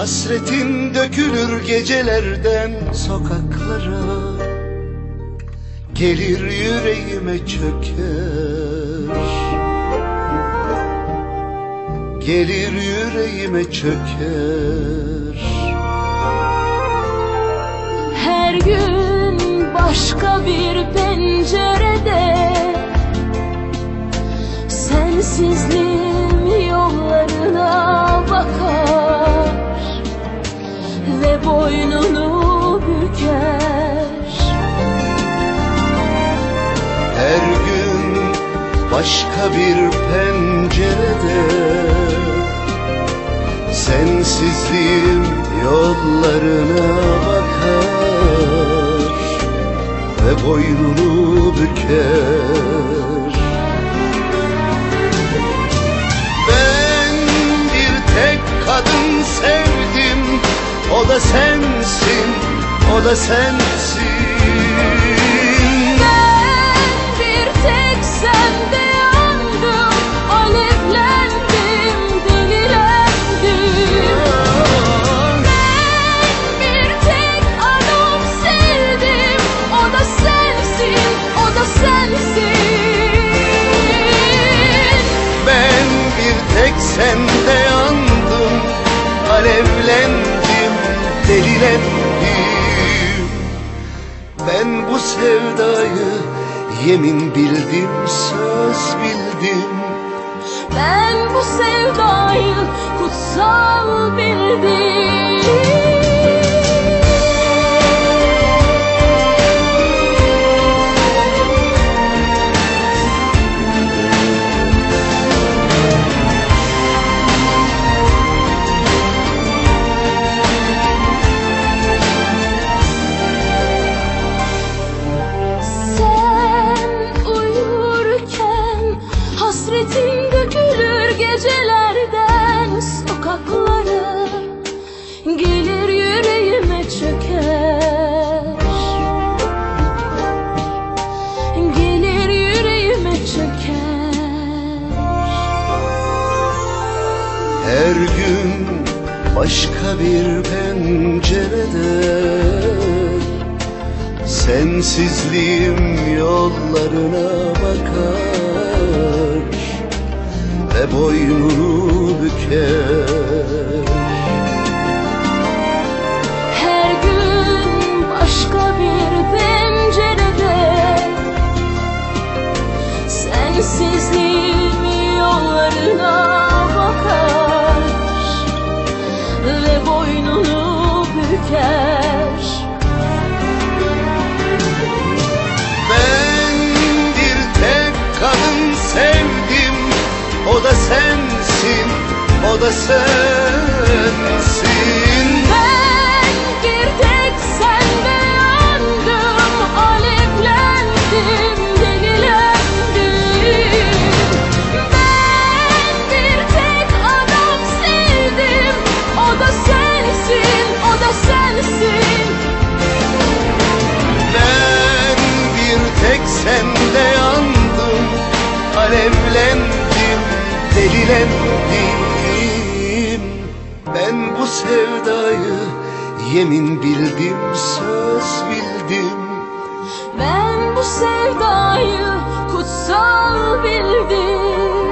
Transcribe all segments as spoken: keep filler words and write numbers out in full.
Hasretin dökülür gecelerden sokaklara, gelir yüreğime çöker, gelir yüreğime çöker. Her gün başka bir pencerede sensizliğim yollarına bakar ve boynunu büker. Her gün başka bir pencerede sensizliğim yollarına bakar ve boynunu büker. Ben bir tek kadın sevdim, o da sensin, o da sensin. Ben bir tek sende yandım, alevlendim, delilendim. Ben bir tek adam sevdim, o da sensin, o da sensin. Ben bir tek sende yandım, alevlendim, delilendim. Ben bu sevdayı yemin bildim, söz bildim. Ben bu sevdayı kutsal bildim. Hasretin dökülür gecelerden sokaklara, gelir yüreğime çöker, gelir yüreğime çöker. Her gün başka bir pencerede sensizliğim yollarına bakar ve boynunu büker. Her gün başka bir pencerede sensizliğim yollarına bakar ve boynunu büker. Ben bir tek kadın sevdim, o da sensin, o da sensin. Ben bir tek sende yandım, alevlendim, delilendim. Ben bir tek adam sevdim, o da sensin, o da sensin. Ben bir tek sende yandım, alevlendim, delilendim. Ben bu sevdayı yemin bildim, söz bildim. Ben bu sevdayı kutsal bildim.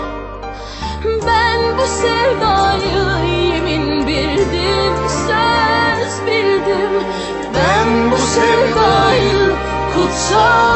Ben bu sevdayı yemin bildim, söz bildim. Ben bu sevdayı kutsal